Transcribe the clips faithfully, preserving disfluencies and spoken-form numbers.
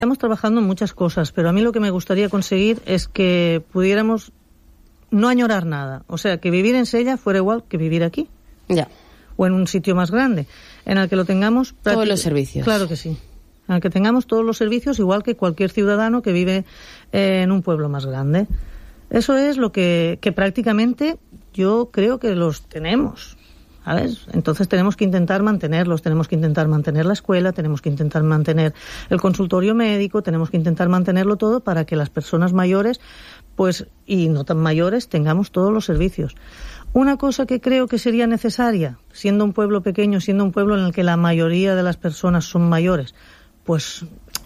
Estamos trabajando en muchas cosas, pero a mí lo que me gustaría conseguir es que pudiéramos no añorar nada. O sea, que vivir en Sella fuera igual que vivir aquí. Ya. O en un sitio más grande, en el que lo tengamos... Todos los servicios. Claro que sí. En el que tengamos todos los servicios igual que cualquier ciudadano que vive eh, en un pueblo más grande. Eso es lo que, que prácticamente yo creo que los tenemos. ¿Sabes? Entonces tenemos que intentar mantenerlos, tenemos que intentar mantener la escuela, tenemos que intentar mantener el consultorio médico, tenemos que intentar mantenerlo todo para que las personas mayores, pues, y no tan mayores, tengamos todos los servicios. Una cosa que creo que sería necesaria, siendo un pueblo pequeño, siendo un pueblo en el que la mayoría de las personas son mayores, pues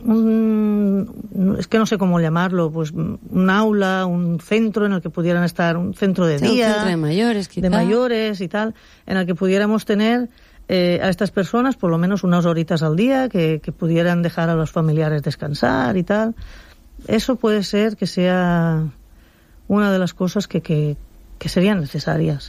un, es que no sé cómo llamarlo, pues un aula, un centro en el que pudieran estar, un centro de sí, día, un centro de mayores, quizá. de mayores y tal, en el que pudiéramos tener eh, a estas personas por lo menos unas horitas al día, que, que pudieran dejar a los familiares descansar y tal. Eso puede ser que sea una de las cosas que, que, que serían necesarias.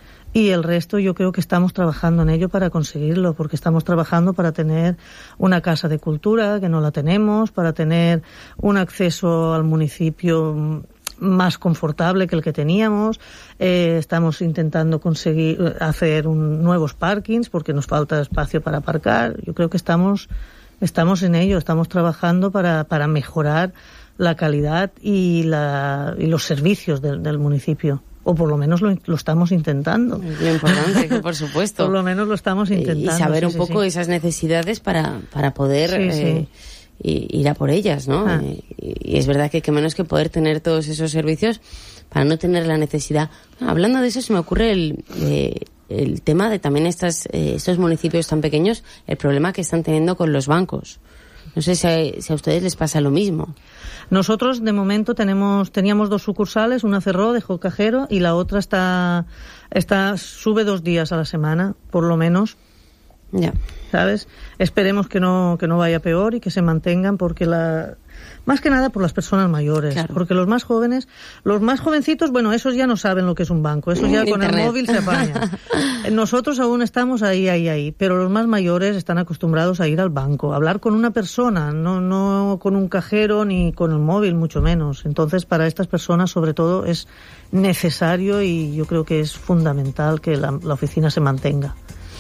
Y el resto yo creo que estamos trabajando en ello para conseguirlo, porque estamos trabajando para tener una casa de cultura, que no la tenemos, para tener un acceso al municipio más confortable que el que teníamos. Eh, estamos intentando conseguir hacer un, nuevos parkings, porque nos falta espacio para aparcar. Yo creo que estamos, estamos en ello, estamos trabajando para, para mejorar la calidad y, la, y los servicios del, del municipio. O por lo menos lo, lo estamos intentando. Lo importante, que por supuesto. Por lo menos lo estamos intentando. Y saber sí, un sí, poco sí. esas necesidades para, para poder sí, eh, sí. ir a por ellas, ¿no? Ah. Y, y es verdad que que menos que poder tener todos esos servicios para no tener la necesidad. Hablando de eso, se me ocurre el, eh, el tema de también estas, eh, estos municipios tan pequeños, el problema que están teniendo con los bancos. No sé si a, si a ustedes les pasa lo mismo. Nosotros, de momento, tenemos teníamos dos sucursales, una cerró, dejó cajero, y la otra está, está sube dos días a la semana, por lo menos. Ya. ¿Sabes? Esperemos que no, que no vaya peor y que se mantengan, porque la... Más que nada por las personas mayores, claro. Porque los más jóvenes, los más jovencitos, bueno, esos ya no saben lo que es un banco, esos ya con Internet. el móvil se apañan. Nosotros aún estamos ahí, ahí, ahí, pero los más mayores están acostumbrados a ir al banco, a hablar con una persona, no, no con un cajero ni con el móvil, mucho menos. Entonces, para estas personas, sobre todo, es necesario y yo creo que es fundamental que la, la oficina se mantenga.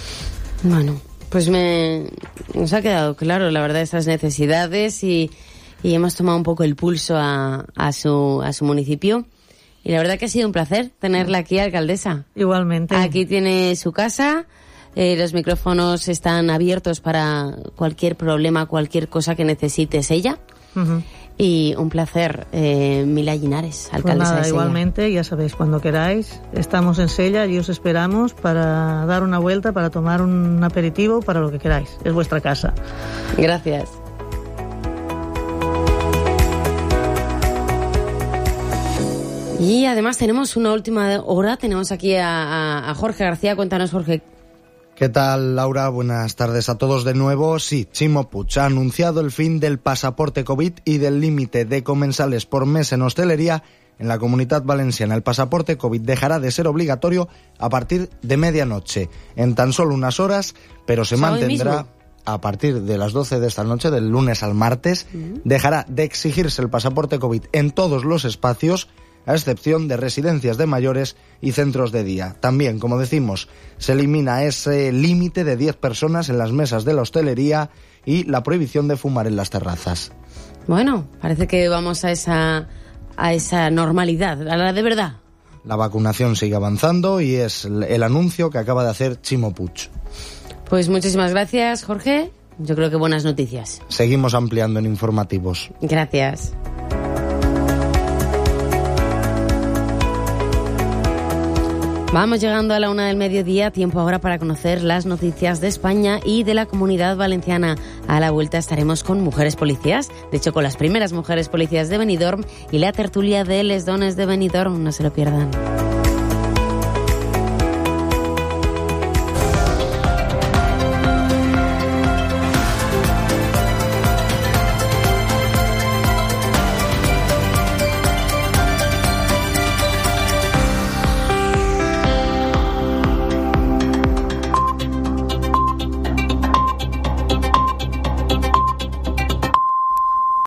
Bueno, pues me nos ha quedado claro, la verdad, esas necesidades y... Y hemos tomado un poco el pulso a, a su a su municipio. Y la verdad que ha sido un placer tenerla aquí, alcaldesa. Igualmente. Aquí tiene su casa, eh, los micrófonos están abiertos para cualquier problema, cualquier cosa que necesites ella. Uh-huh. Y un placer, eh, Mila Linares, alcaldesa pues nada, de Sella. Igualmente, ya sabéis, cuando queráis, estamos en Sella y os esperamos para dar una vuelta, para tomar un aperitivo, para lo que queráis. Es vuestra casa. Gracias. Y además tenemos una última hora, tenemos aquí a, a, a Jorge García. Cuéntanos, Jorge. ¿Qué tal, Laura? Buenas tardes a todos de nuevo. Sí, Chimo Puig ha anunciado el fin del pasaporte COVID y del límite de comensales por mes en hostelería en la Comunitat Valenciana. El pasaporte COVID dejará de ser obligatorio a partir de medianoche, en tan solo unas horas, pero se mantendrá a partir de las doce de esta noche, del lunes al martes. Uh-huh. Dejará de exigirse el pasaporte COVID en todos los espacios, a excepción de residencias de mayores y centros de día. También, como decimos, se elimina ese límite de diez personas en las mesas de la hostelería y la prohibición de fumar en las terrazas. Bueno, parece que vamos a esa, a esa normalidad, a la de verdad. La vacunación sigue avanzando y es el anuncio que acaba de hacer Chimo Puig. Pues muchísimas gracias, Jorge. Yo creo que buenas noticias. Seguimos ampliando en informativos. Gracias. Vamos llegando a la una del mediodía, tiempo ahora para conocer las noticias de España y de la Comunidad Valenciana. A la vuelta estaremos con mujeres policías, de hecho con las primeras mujeres policías de Benidorm y la tertulia de Les Dones de Benidorm, no se lo pierdan.